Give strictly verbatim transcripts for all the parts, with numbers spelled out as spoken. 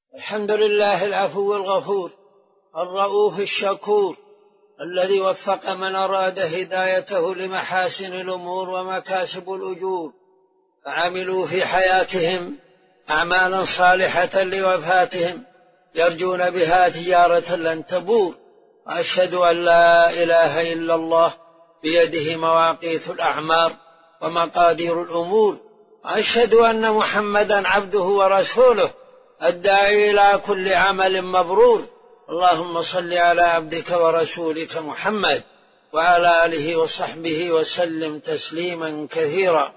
الحمد لله العفو الغفور الرؤوف الشكور الذي وفق من أراد هدايته لمحاسن الأمور ومكاسب الأجور، فعملوا في حياتهم أعمالا صالحة لوفاتهم يرجون بها تجارة لن تبور. وأشهد أن لا إله إلا الله بيده مواقيت الأعمار ومقادير الأمور، وأشهد أن محمدا عبده ورسوله الداعي إلى كل عمل مبرور. اللهم صل على عبدك ورسولك محمد وعلى آله وصحبه وسلم تسليما كثيرا.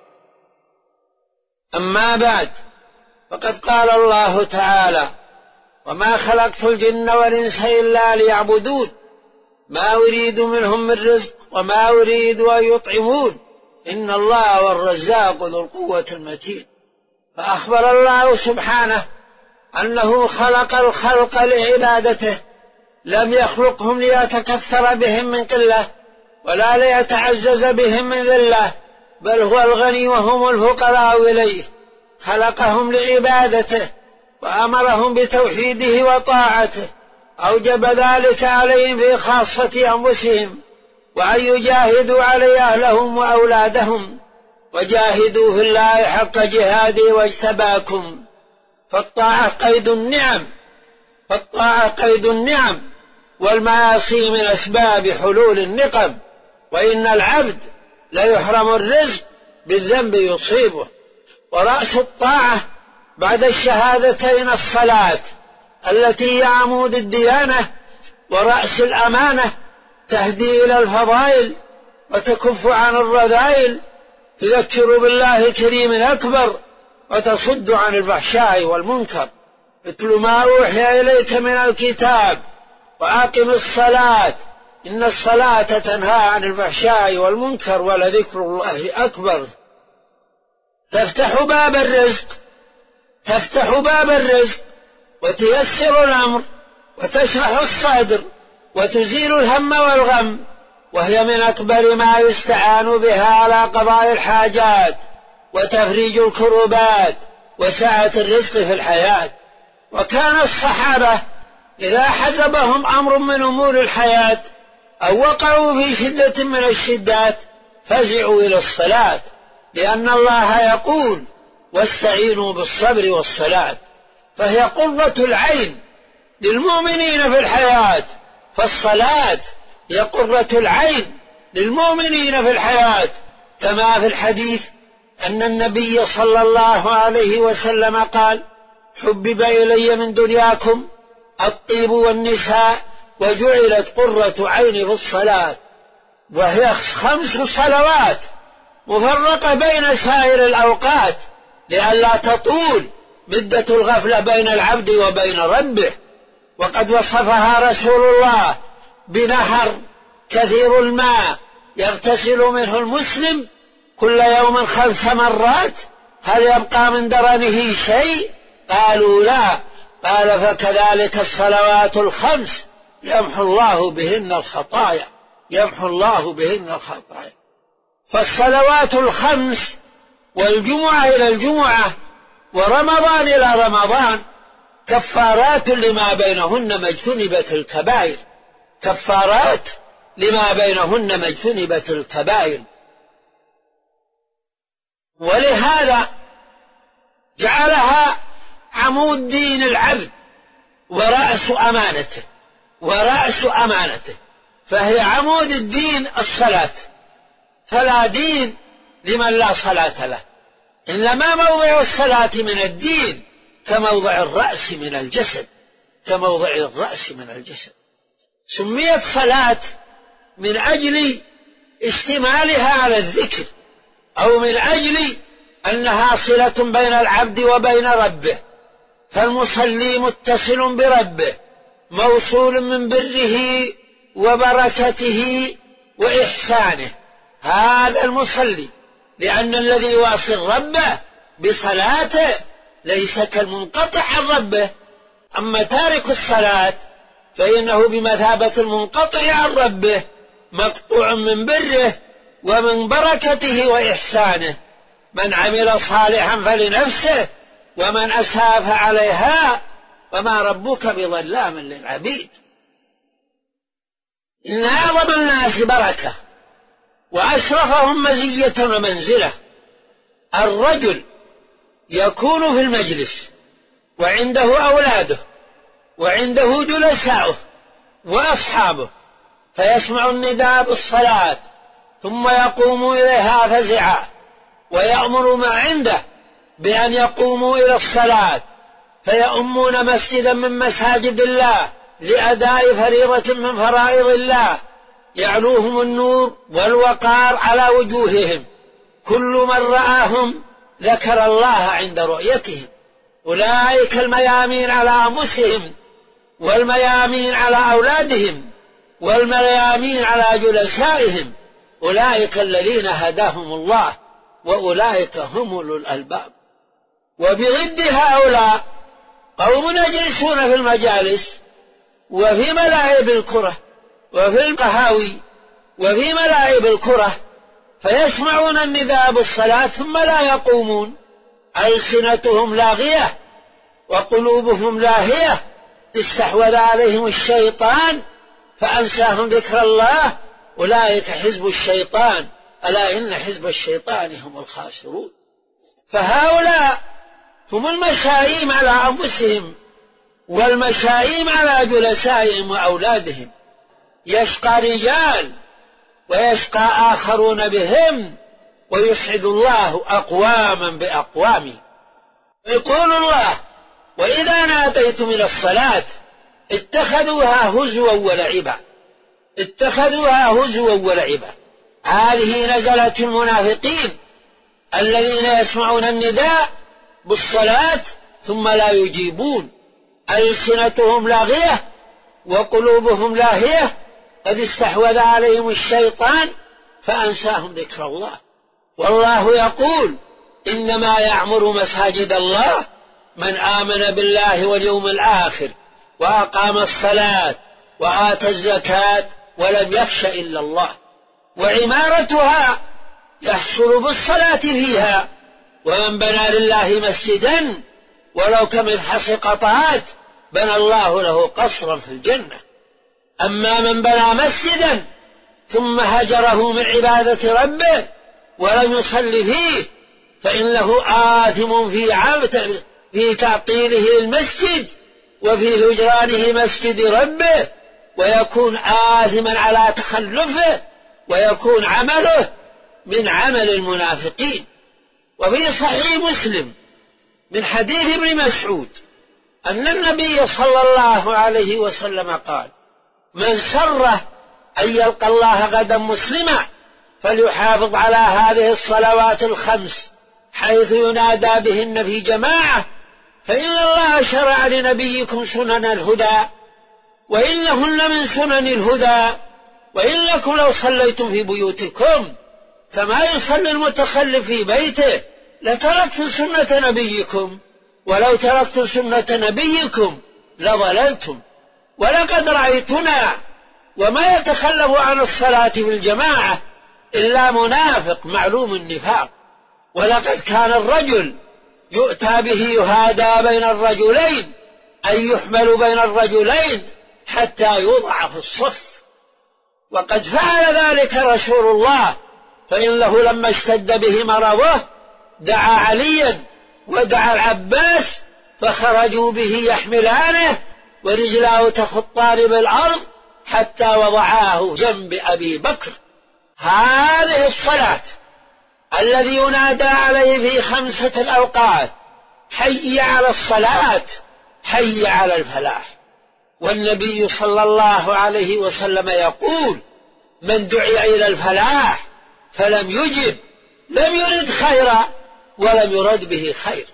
أما بعد، فقد قال الله تعالى: وما خلقت الجن والإنس إلا ليعبدون ما أريد منهم من رزق وما أريد أن يطعمون إن الله هو الرزاق ذو القوة المتين. فأخبر الله سبحانه أنه خلق الخلق لعبادته، لم يخلقهم ليتكثر بهم من قلة ولا ليتعزز بهم من ذلة، بل هو الغني وهم الفقراء إليه. خلقهم لعبادته وأمرهم بتوحيده وطاعته، أوجب ذلك عليهم في خاصة أنفسهم، وأن يجاهدوا عليه أهلهم وأولادهم. وجاهدوا في الله حق جهاده واجتباكم، فالطاعة قيد النعم فالطاعة قيد النعم والمعاصي من أسباب حلول النقم. وإن العبد ليحرم الرزق بالذنب يصيبه. ورأس الطاعة بعد الشهادتين الصلاة التي هي عمود الديانة ورأس الأمانة، تهدي إلى الفضائل وتكف عن الرذائل، تذكر بالله الكريم الأكبر وتصد عن الفحشاء والمنكر. اتل ما أوحي إليك من الكتاب وأقم الصلاة إن الصلاة تنهى عن الفحشاء والمنكر ولذكر الله أكبر. تفتح باب الرزق تفتح باب الرزق وتيسر الأمر وتشرح الصدر وتزيل الهم والغم، وهي من أكبر ما يستعان بها على قضاء الحاجات وتفريج الكروبات وسعة الرزق في الحياة. وكان الصحابة إذا حزبهم أمر من أمور الحياة أو وقعوا في شدة من الشدات فزعوا إلى الصلاة، لأن الله يقول: واستعينوا بالصبر والصلاة. فهي قرة العين للمؤمنين في الحياة، فالصلاة هي قرة العين للمؤمنين في الحياة، كما في الحديث أن النبي صلى الله عليه وسلم قال: حبب إلي من دنياكم الطيب والنساء وجعلت قرة عيني في الصلاة. وهي خمس صلوات مفرقة بين سائر الأوقات لئلا تطول مدة الغفلة بين العبد وبين ربه. وقد وصفها رسول الله بنهر كثير الماء يغتسل منه المسلم كل يوم خمس مرات، هل يبقى من درنه شيء؟ قالوا لا. قال: فكذلك الصلوات الخمس يمحو الله بهن الخطايا يمحو الله بهن الخطايا. فالصلوات الخمس والجمعة إلى الجمعة ورمضان إلى رمضان كفارات لما بينهن ما اجتنبت الكبائر كفارات لما بينهن ما اجتنبت الكبائر. ولهذا جعلها عمود دين العبد ورأس أمانته ورأس أمانته فهي عمود الدين الصلاة، فلا دين لمن لا صلاة له، إنما موضع الصلاة من الدين كموضع الرأس من الجسد كموضع الرأس من الجسد. سميت صلاة من أجل اشتمالها على الذكر، أو من أجل أنها صلة بين العبد وبين ربه، فالمصلي متصل بربه موصول من بره وبركته وإحسانه، هذا المصلي، لأن الذي يواصل ربه بصلاته ليس كالمنقطع عن ربه. أما تارك الصلاة فإنه بمثابة المنقطع عن ربه، مقطوع من بره ومن بركته وإحسانه. من عمل صالحا فلنفسه ومن أساء فعليها وما ربك بظلام للعبيد. إن أعظم الناس بركة وأشرفهم مزية ومنزلة الرجل يكون في المجلس وعنده أولاده وعنده جلساؤه وأصحابه، فيسمع النداء بالصلاة ثم يقوم إليها فزعا، ويأمر ما عنده بأن يقوموا إلى الصلاة، فيؤمون مسجدا من مساجد الله لأداء فريضة من فرائض الله، يعلوهم النور والوقار على وجوههم، كل من رآهم ذكر الله عند رؤيتهم. أولئك الميامين على أنفسهم والميامين على أولادهم والميامين على جلسائهم، أولئك الذين هداهم الله وأولئك هم أولو الألباب. وبضد هؤلاء قوم يجلسون في المجالس وفي ملاعب الكرة وفي القهاوي وفي ملاعب الكرة، فيسمعون النداء بالصلاة ثم لا يقومون، ألسنتهم لاغية وقلوبهم لاهية، استحوذ عليهم الشيطان فأنساهم ذكر الله، أولئك حزب الشيطان ألا إن حزب الشيطان هم الخاسرون. فهؤلاء هم المشايم على أنفسهم والمشايم على جلسائهم وأولادهم، يشقى رجال ويشقى آخرون بهم، ويسعد الله أقواما بأقوام. يقول الله: وإذا ناديتم إلى الصلاة اتخذوها هزوا ولعبا، اتخذوها هزوا ولعبا. هذه نزلت المنافقين الذين يسمعون النداء بالصلاة ثم لا يجيبون، ألسنتهم لاغية وقلوبهم لاهية، قد استحوذ عليهم الشيطان فأنساهم ذكر الله. والله يقول: إنما يعمر مساجد الله من آمن بالله واليوم الآخر وأقام الصلاة وآتى الزكاة ولم يخش إلا الله. وعمارتها يحصل بالصلاة فيها، ومن بنى لله مسجدا ولو كمفحص قطعات بنى الله له قصرا في الجنة. أما من بنى مسجدا ثم هجره من عبادة ربه ولم يصل فيه فإنه آثم في عبد في تعطيله للمسجد وفي هجرانه مسجد ربه، ويكون آثما على تخلفه، ويكون عمله من عمل المنافقين. وفي صحيح مسلم من حديث ابن مسعود أن النبي صلى الله عليه وسلم قال: من سره أن يلقى الله غدا مسلما فليحافظ على هذه الصلوات الخمس حيث ينادى بهن في جماعة، فإن الله شرع لنبيكم سنن الهدى وإنهن من سنن الهدى، وإنكم لو صليتم في بيوتكم كما يصلي المتخلف في بيته لتركتم سنة نبيكم، ولو تركتم سنة نبيكم لضللتم. ولقد رأيتنا وما يتخلف عن الصلاة في الجماعة إلا منافق معلوم النفاق. ولقد كان الرجل يؤتى به يهادى بين الرجلين، أي يحمل بين الرجلين حتى يوضع في الصف، وقد فعل ذلك رسول الله، فإنه لما اشتد به مرضه دعا عليا ودعا العباس فخرجوا به يحملانه ورجلاه تخطان بالأرض حتى وضعاه جنب أبي بكر. هذه الصلاة الذي ينادى عليه في خمسة الأوقات: حي على الصلاة، حي على الفلاح. والنبي صلى الله عليه وسلم يقول: من دعي إلى الفلاح فلم يجب لم يرد خيرا ولم يرد به خير،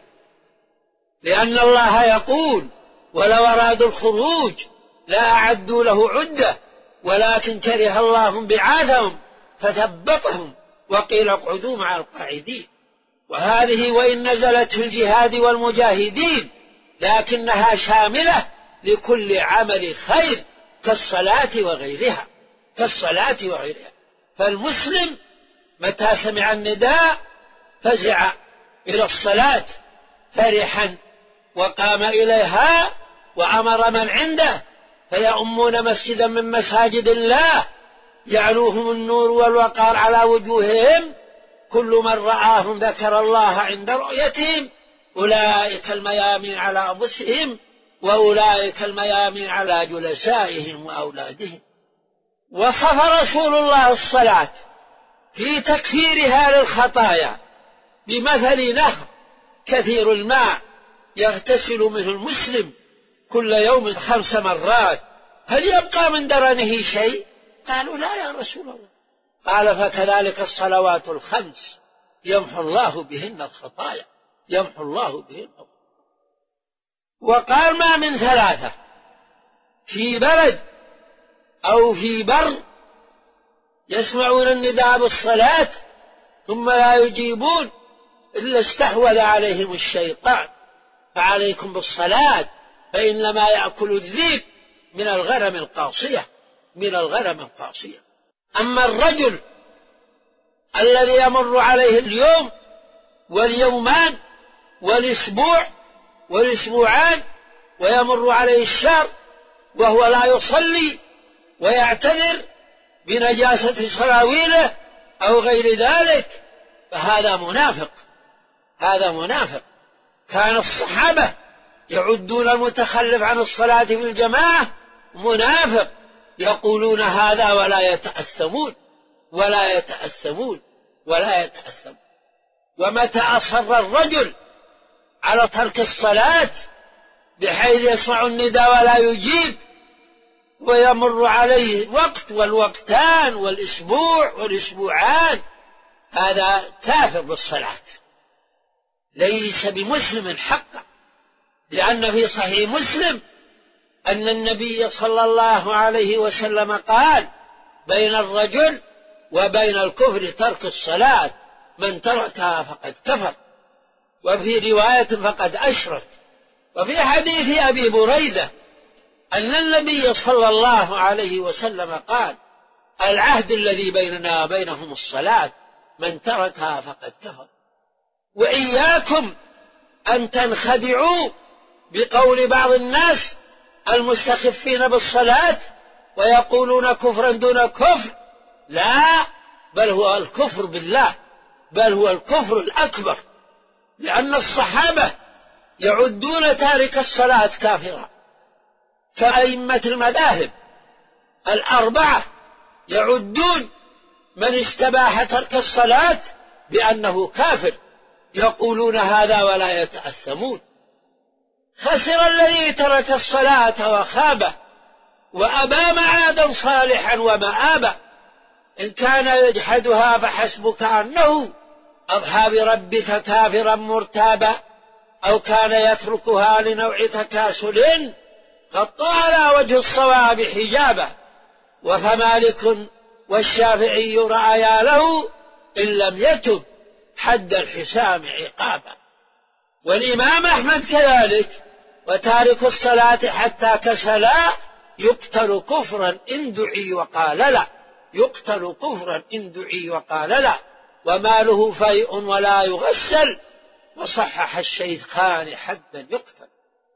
لأن الله يقول: ولو أرادوا الخروج لا أعدوا له عدة ولكن كره الله بعاثهم فثبطهم وقيل اقعدوا مع القاعدين. وهذه وإن نزلت في الجهاد والمجاهدين لكنها شاملة لكل عمل خير كالصلاة وغيرها كالصلاة وغيرها. فالمسلم متى سمع النداء فزع إلى الصلاة فرحا وقام إليها وأمر من عنده فيؤمون مسجدا من مساجد الله يعلوهم النور والوقار على وجوههم كل من رآهم ذكر الله عند رؤيتهم أولئك الميامين على أنفسهم وأولئك الميامين على جلسائهم وأولادهم. وصف رسول الله الصلاة في تكفيرها للخطايا بمثل نهر كثير الماء يغتسل منه المسلم كل يوم خمس مرات، هل يبقى من درنه شيء؟ قالوا لا يا رسول الله. قال فكذلك الصلوات الخمس يمحو الله بهن الخطايا، يمحو الله بهن. وقال ما من ثلاثة في بلد أو في بر يسمعون النداء بالصلاة ثم لا يجيبون إلا استحوذ عليهم الشيطان، فعليكم بالصلاة فإنما يأكل الذئب من الغنم القاصية، من الغنم القاصية. أما الرجل الذي يمر عليه اليوم واليومان والأسبوع والأسبوعان ويمر عليه الشهر وهو لا يصلي ويعتذر بنجاسة سراويله أو غير ذلك فهذا منافق، هذا منافق. كان الصحابة يعدون المتخلف عن الصلاة في الجماعة منافق، يقولون هذا ولا يتأثمون ولا يتأثمون ولا يتأثمون. ومتى أصر الرجل على ترك الصلاة بحيث يسمع النداء ولا يجيب ويمر عليه وقت والوقتان والأسبوع والأسبوعان هذا كافر بالصلاة، ليس بمسلم حقا. لأن في صحيح مسلم أن النبي صلى الله عليه وسلم قال بين الرجل وبين الكفر ترك الصلاة، من تركها فقد كفر، وفي رواية فقد أشرك. وفي حديث أبي بريدة أن النبي صلى الله عليه وسلم قال العهد الذي بيننا وبينهم الصلاة، من تركها فقد كفر. وإياكم أن تنخدعوا بقول بعض الناس المستخفين بالصلاة ويقولون كفرا دون كفر، لا، بل هو الكفر بالله، بل هو الكفر الأكبر. لأن الصحابة يعدون تارك الصلاة كافرا، كأئمة المذاهب الأربعة يعدون من استباح ترك الصلاة بأنه كافر، يقولون هذا ولا يتأثمون. خسر الذي ترك الصلاة وخاب وأبى معادا صالحا ومآبا، إن كان يجحدها فحسبك أنه أضحى بربك كافرا مرتابا، أو كان يتركها لنوع تكاسل غطى على وجه الصواب حجابا. وفمالك والشافعي رأيا له إن لم يتب حد الحسام عقابا. والإمام أحمد كذلك، وتارك الصلاة حتى كسلا يقتل كفرا إن دعي وقال لا، يقتل كفرا إن دعي وقال لا، وماله فيء ولا يغسل، وصحح الشيخان حدا يقتل.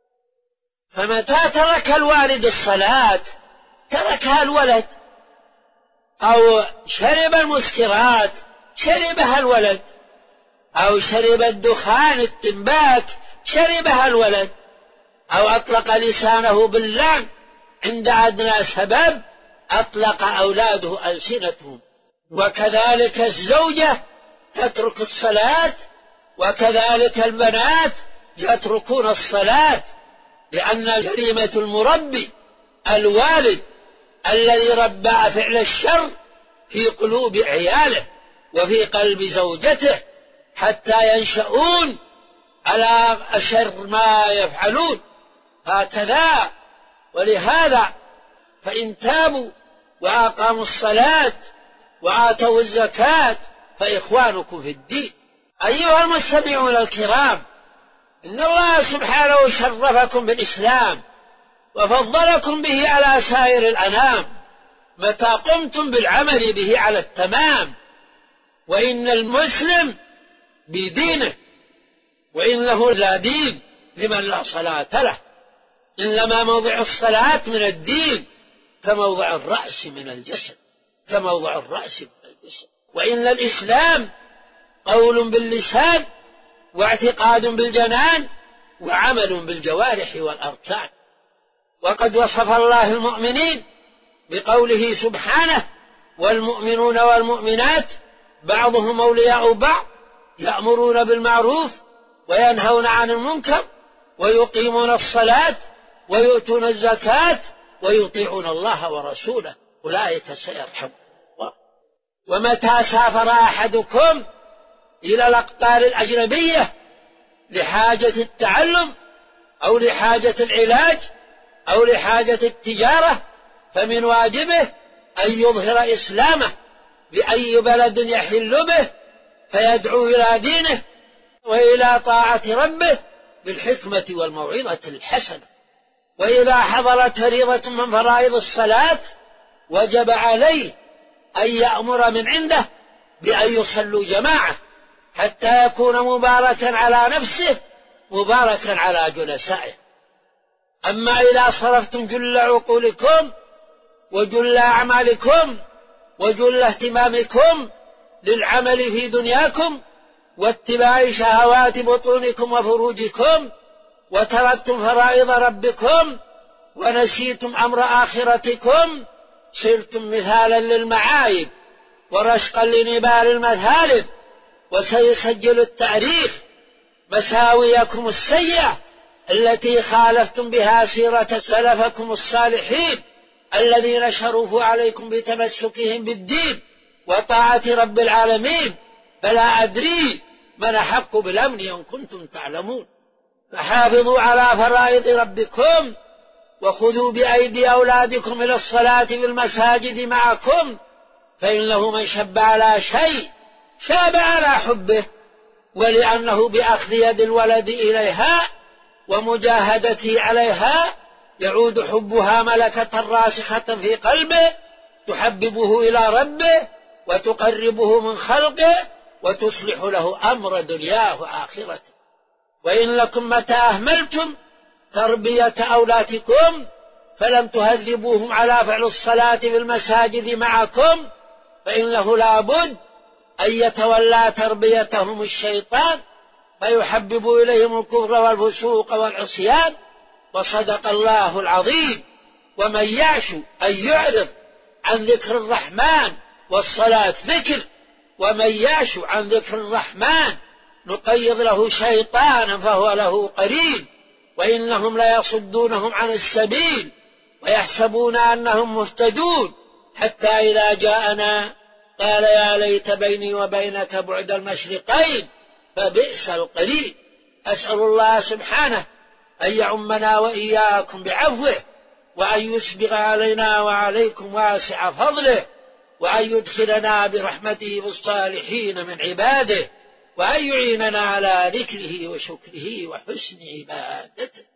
فمتى ترك الوالد الصلاة تركها الولد، أو شرب المسكرات شربها الولد، أو شرب الدخان التنباك شربها الولد، أو أطلق لسانه باللعن عند أدنى سبب أطلق أولاده ألسنتهم. وكذلك الزوجة تترك الصلاة، وكذلك البنات يتركون الصلاة، لأن جريمة المربي الوالد الذي ربى فعل الشر في قلوب عياله وفي قلب زوجته حتى ينشؤون على أشر ما يفعلون هكذا. ولهذا فإن تابوا وأقاموا الصلاة وآتوا الزكاة فإخوانكم في الدين. أيها المستمعون الكرام، إن الله سبحانه شرفكم بالإسلام وفضلكم به على سائر الأنام متى قمتم بالعمل به على التمام. وإن المسلم بدينه، وإنه لا دين لمن لا صلاة له. إنما موضع الصلاة من الدين كموضع الرأس من الجسد، كموضع الرأس من الجسد. وإن الإسلام قول باللسان واعتقاد بالجنان وعمل بالجوارح والأركان. وقد وصف الله المؤمنين بقوله سبحانه: والمؤمنون والمؤمنات بعضهم أولياء بعض يأمرون بالمعروف وينهون عن المنكر ويقيمون الصلاة ويؤتون الزكاة ويطيعون الله ورسوله أولئك سيرحمهم الله. ومتى سافر أحدكم إلى الأقطار الأجنبية لحاجة التعلم أو لحاجة العلاج أو لحاجة التجارة فمن واجبه أن يظهر إسلامه بأي بلد يحل به، فيدعو إلى دينه وإلى طاعة ربه بالحكمة والموعظة الحسنة. وإذا حضرت فريضة من فرائض الصلاة وجب عليه أن يأمر من عنده بأن يصلوا جماعة حتى يكون مباركا على نفسه مباركا على جلسائه. أما إذا صرفتم جل عقولكم وجل أعمالكم وجل اهتمامكم للعمل في دنياكم واتباع شهوات بطونكم وفروجكم وتركتم فرائض ربكم ونسيتم أمر آخرتكم صرتم مثالا للمعايب ورشقا لنبال المثالب، وسيسجل التاريخ مساويكم السيئة التي خالفتم بها سيرة سلفكم الصالحين الذين شرفوا عليكم بتمسكهم بالدين وطاعة رب العالمين. فلا أدري من أحق بالأمن إن كنتم تعلمون. فحافظوا على فرائض ربكم وخذوا بأيدي أولادكم إلى الصلاة في المساجد معكم، فإنه من شب على شيء شاب على حبه، ولأنه بأخذ يد الولد إليها ومجاهدته عليها يعود حبها ملكة راسخة في قلبه تحببه إلى ربه وتقربه من خلقه وتصلح له أمر دنياه وآخرته. وإن لكم متى أهملتم تربية أولادكم فلم تهذبوهم على فعل الصلاة في المساجد معكم فإنه لا بد أن يتولى تربيتهم الشيطان فيحبب إليهم الكفر والفسوق والعصيان. وصدق الله العظيم. ومن يعش أن يعرض عن ذكر الرحمن والصلاة ذكر، ومن يعش عن ذكر الرحمن نقيض له شيطانا فهو له قرين، وإنهم ليصدونهم عن السبيل ويحسبون أنهم مهتدون حتى إذا جاءنا قال يا ليت بيني وبينك بعد المشرقين فبئس القرين. أسأل الله سبحانه أن يعمنا وإياكم بعفوه وأن يسبغ علينا وعليكم واسع فضله وأن يدخلنا برحمته بالصالحين من عباده وأن يعيننا على ذكره وشكره وحسن عبادته.